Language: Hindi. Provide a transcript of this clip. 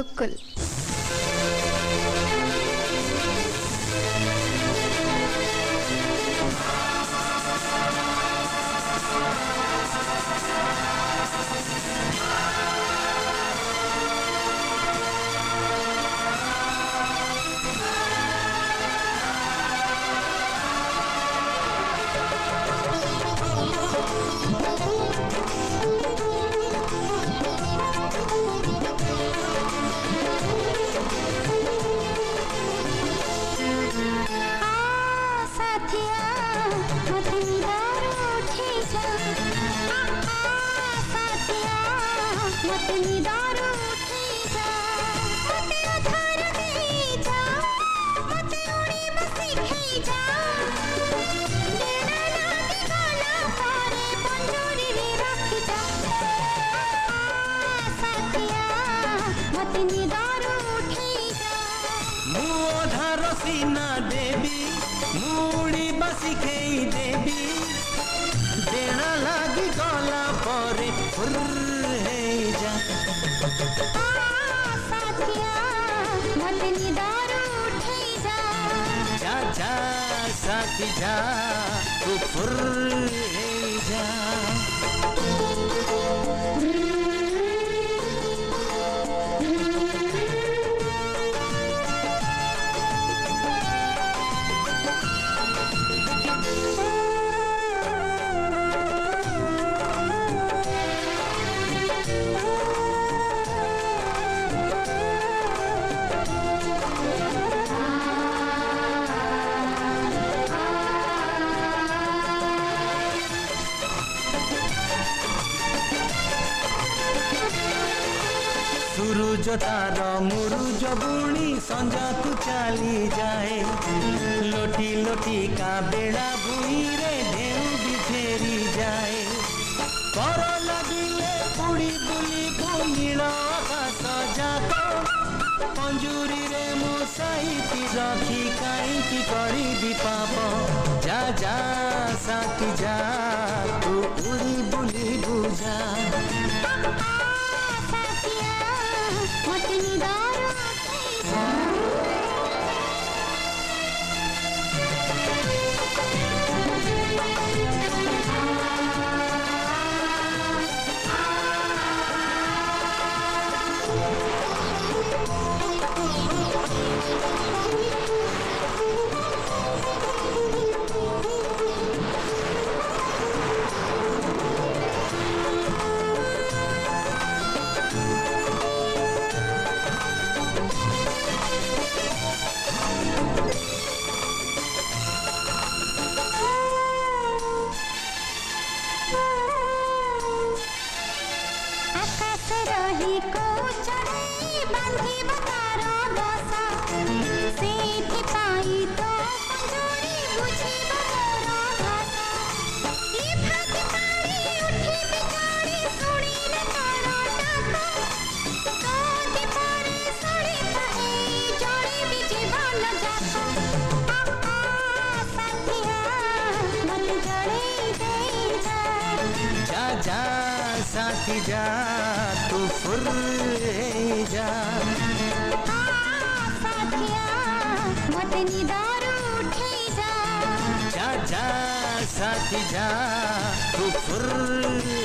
बिल्कुल। सीना देवी मुड़ी बसी खेई देवी देना लागी गला परे फुर है जा साथिया मत निदार उठे जा जा जा साथी जा तू फुर है जा सूरज तार मुरुज बुणी संजा तू चली जाए लोटी लोटी का बेड़ा भूई रे ढेउ भी फेरी जाए कर लगिले उड़ी बुली नील आकाश जात पंजुरी रे मुसाई रखी कहीं करी पाप जा जा साथी जा तू उड़ी बुली बुझा मत निदार रही को चढ़े बांधी बतार दशा सेठी पाई तो पंजोरी बुझी मोर भाषा ई भाग पारी उठी बिचारी सुनी न तार डाक तो दीपारे सड़ी पाए जोड़ी भी जीवन जाता साथिया मत जड़े दे जा जा साथी जा तू फुर जा साथिया मत निदार उठे जा जा जा साथी जा तू फुर